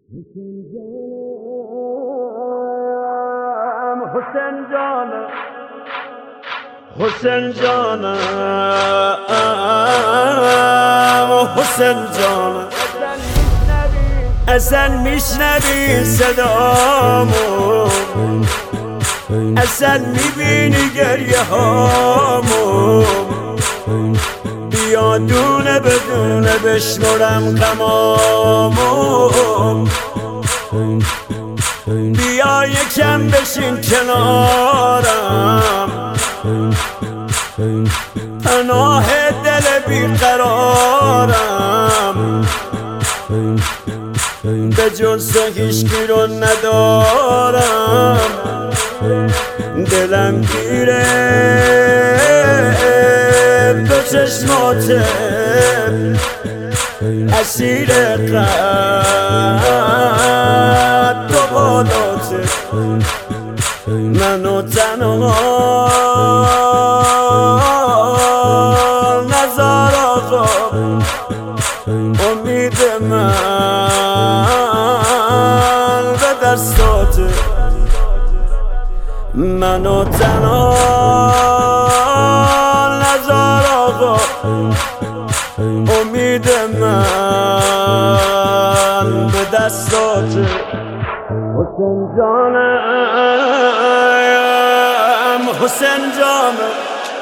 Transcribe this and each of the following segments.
حسین جانم حسین جانم حسین جانم اصلا میشنوی صدامو، اصلا میبینی گریه هامو، بیا دونه بدونه بشمرم غمامو، بیا یکم بشین کنارم، پناه دل بیقرارم، به جز تو هیچکی رو ندارم، دلم گیره دو چشماته، اسیر قد و بالاته، منو تنها نذار آقا، امید من به دستاته، منو تنها نذار آقا، امید من به دستاته. حسین جانم حسین جانم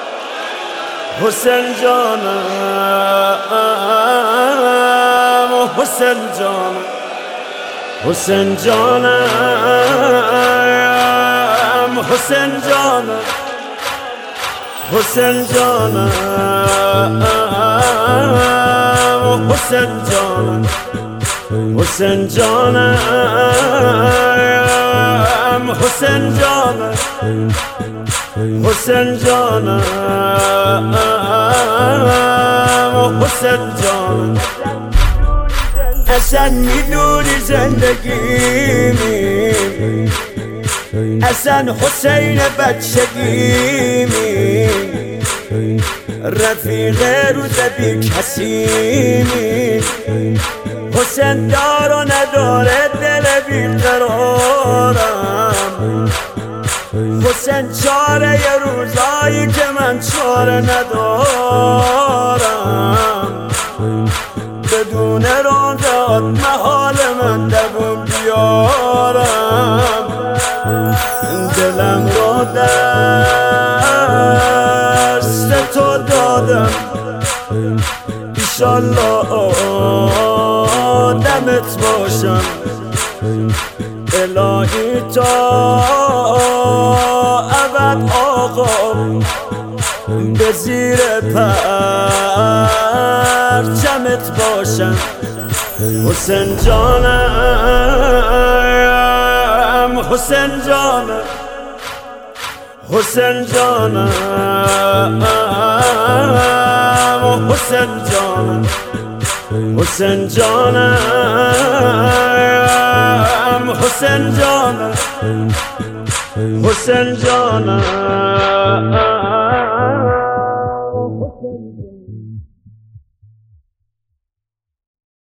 حسین جانم حسین جانم حسین جانم حسین جانم حسین جانم حسین جانم حسین جانم حسین جانم حسین جانم حسین جانم اصلا میدونی زندگیمی، اصلا حسین بچگیمی، رفیق روز بی کسیمی، حسین دار و نداره دل بیقرارم، حسین چاره ی روزایی که من چاره ندارم، بدون رادات محال من دوم بیارم، دلم رو دست تو دادم، ایشالله دمت باشم، الهی تا ابد آقا به زیر پرچمت باشم. حسین جانم حسین جانم حسین جانم حسین جانم حسین جانم حسین جانم حسین جانم